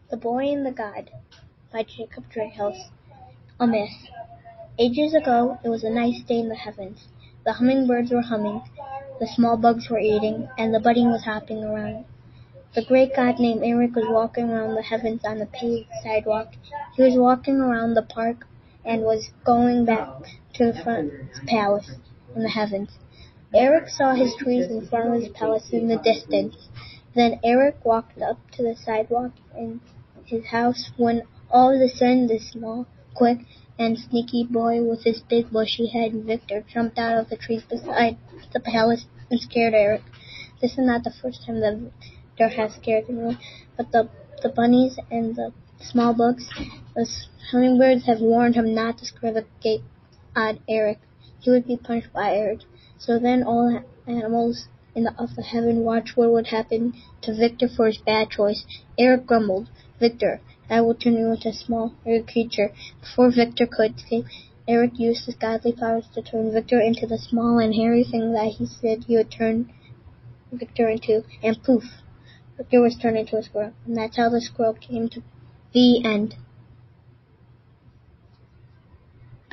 The Boy and the God by Jacob Dreyhaus. A myth. Ages ago, it was a nice day in the heavens. The hummingbirds were humming, the small bugs were eating, and the bunny was hopping around. The great god named Eric was walking around the heavens on the paved sidewalk. He was walking around the park and was going back to the front of his palace in the heavens. Eric saw his trees in front of his palace in the distance. Then Eric walked up to the sidewalk in his house when all of a sudden the small, quick, and sneaky boy with his big bushy head, Victor, jumped out of the trees beside the palace and scared Eric. This is not the first time that Victor has scared anyone, but the bunnies and the small bugs, the hummingbirds, have warned him not to scare the great god Eric. He would be punished by Eric. So then all animals in the heaven watched what would happen to Victor for his bad choice. Eric grumbled, "Victor, I will turn you into a small, hairy creature." Before Victor could escape, Eric used his godly powers to turn Victor into the small and hairy thing that he said he would turn Victor into, and poof, Victor was turned into a squirrel. And that's how the squirrel came to the end.